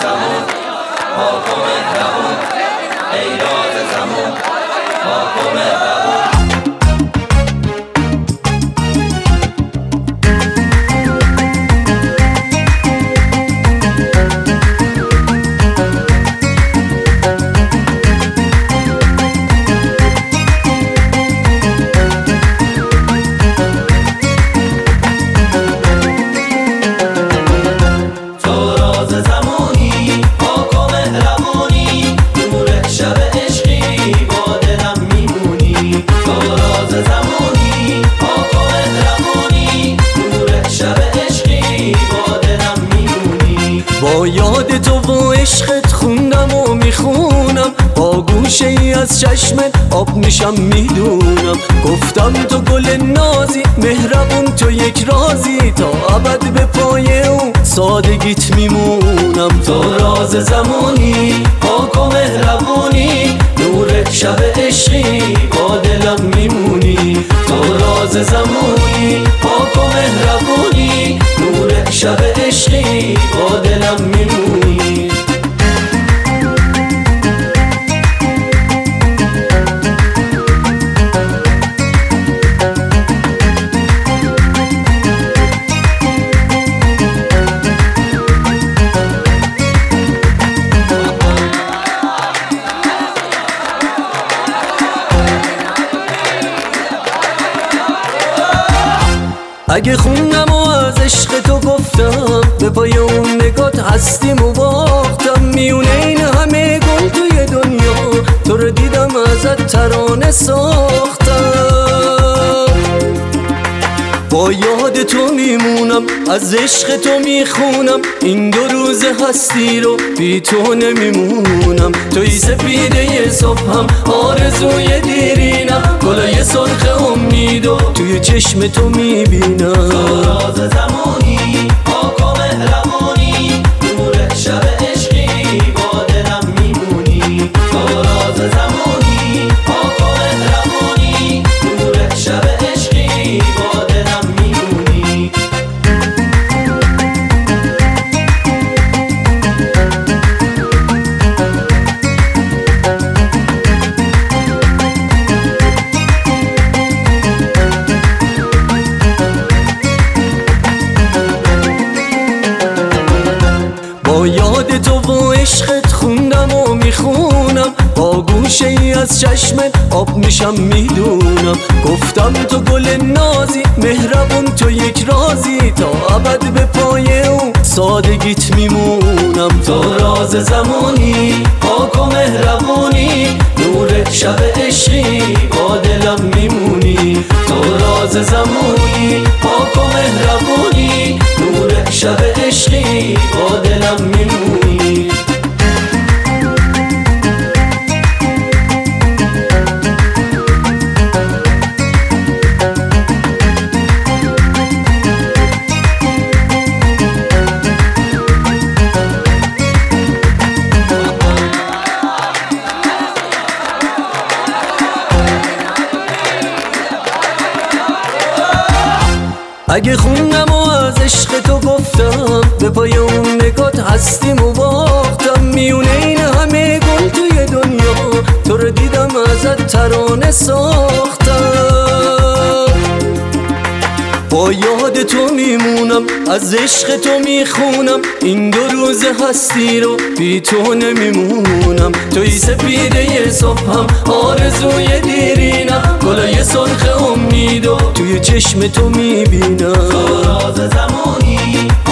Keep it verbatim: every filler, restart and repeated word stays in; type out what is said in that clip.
زمان پاک و مهربون، ای راز زمان پاک و مهربون. با یاد تو و عشقت خوندم و میخونم، با گوشه ای از چشمت آب میشم میدونم. گفتم تو گل نازی مهربون، تو یک رازی، تا ابد به پای اون سادگیت میمونم. تو راز زمانی پاک و مهربونی، نور شب عشقی با دلم میمونی. تو راز زمانی پاک و مهربونی، نور شب عشقی با دلم میمونی. اگه خوندم و از عشق تو گفتم، به پای اون نگات هستیم و باختم. میونه این همه گل توی دنیا، تو رو دیدم ازت ترانه ساختم. با یاد تو میمونم، از عشق تو میخونم، این دو روز هستی رو بی تو نمیمونم. توی سپیده صبحم، آرزوی دیرینم، گلای سرخ امید و توی چشم تو میبینم. تو راز زمانی پاک و مهربونی، نور شب عشقی با دلم میمونی. تو راز زمانی پاک و مهربونی، نور شب عشقی با دلم میمونی. با یاد تو و عشقت خوندم و میخونم، با گوشه ای از چشمت آب میشم میدونم. گفتم تو گل نازی مهربون، تو یک رازی، تا ابد به پای اون سادگیت میمونم. تو راز زمانی پاک و مهربونی، نور شب عشقی با دلم میمونی. تو راز زمانی پاک و مهربونی، نور شب عشقی با دلم میمونی. اگه خوندم و از عشق تو گفتم، به پای اون نگات هستیم و باختم. میونه این همه گل توی دنیا، تو رو دیدم ازت ترانه ساختم. با یاد تو میمونم، از عشق تو میخونم، این دو روز هستی رو بی تو نمیمونم. توی سپیده صبحم، آرزوی دیرینم، گلای سرخ امید و توی چشم تو میبینم. تو راز زمانی